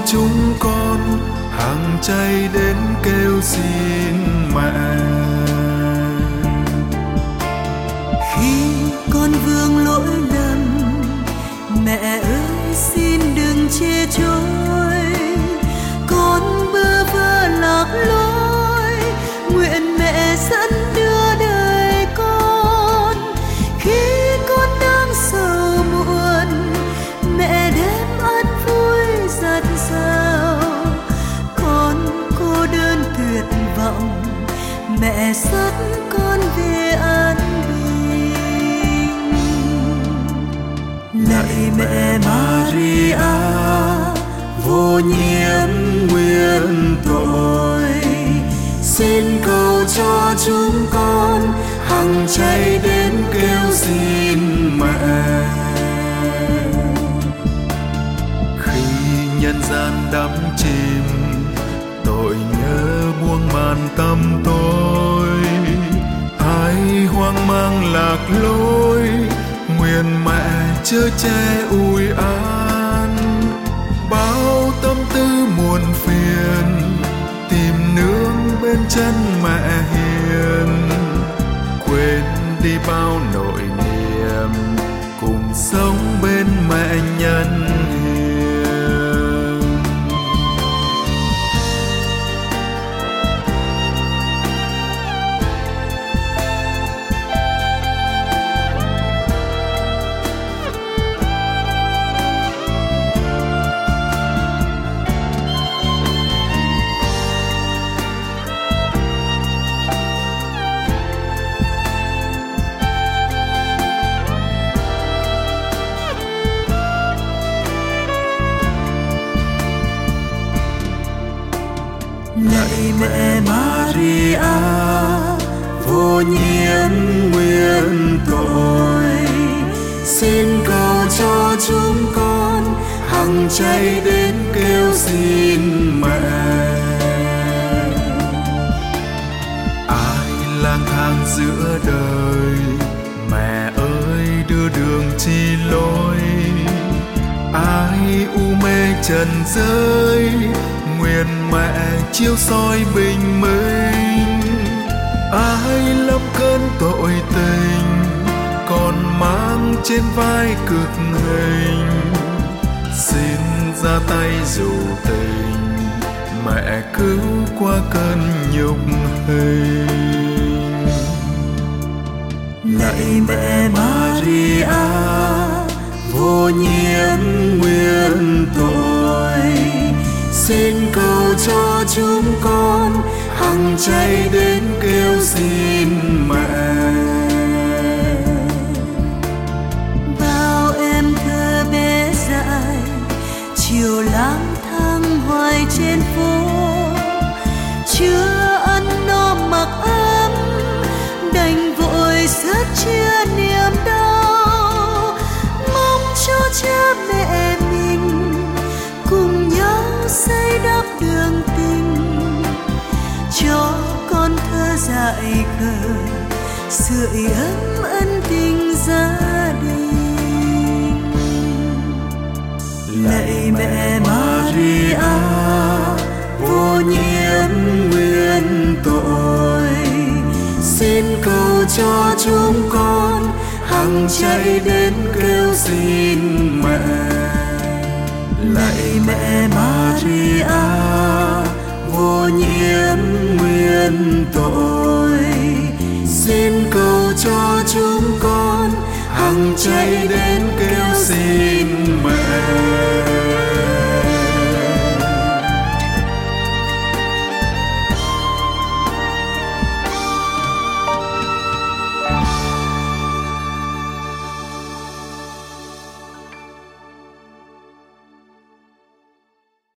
chúng con, hằng chay đến kêu xin mẹ. Khi con vương lỗi lầm, mẹ ơi xin đừng chê trôi. Con bơ vơ lạc lối, nguyện mẹ dẫn đưa đời con. Khi con đang sầu muộn, mẹ đem an vui dạt dào. Con cô đơn tuyệt vọng, mẹ dắt con về an bình. Lạy mẹ Maria, vô nhiễm nguyên tội, xin cầu cho chúng con, hằng chay đến kêu xin mẹ. Khi nhân gian đắm chìm, tội nhớ buông màn tâm tôi, ai hoang mang lạc lối, nguyện mẹ chở che ủi an. Bao tâm tư muộn phiền, tìm nương bên chân mẹ hiền, quên đi bao nỗi niềm, cùng sống bên mẹ nhân hiền. Lạy mẹ Maria, vô nhiễm nguyên tội, xin cầu cho chúng con, hằng chay đến kêu xin mẹ. Ai lang thang giữa đời, mẹ ơi đưa đường chi lối. Ai u mê trần giới, nguyện mẹ chiếu soi bình minh. Ai lắm cơn tội tình, còn mang trên vai cực hình, xin ra tay dù tình, mẹ cứu qua cơn nhục hình. Lạy mẹ Maria, vô nhiễm nguyên tội, xin cầu cho chúng con, hằng chay đến kêu xin mẹ. Bao em thơ bé dại, chiều lang thang hoài trên phố, chưa ăn no mặc ấm, đành vội sớt chia niềm đau. Mong cho cha mẹ mình cùng nhau xây đắp đường tình, cho con thơ dại khờ sưởi ấm ân tình gia đình. Lạy mẹ Maria, vô nhiễm nguyên tội, xin cầu cho chúng con, hằng chay đến kêu xin mẹ. Lạy mẹ Maria, vô nhiễm nguyên tội, xin cầu cho chúng con, hằng chay đến kêu xin mẹ.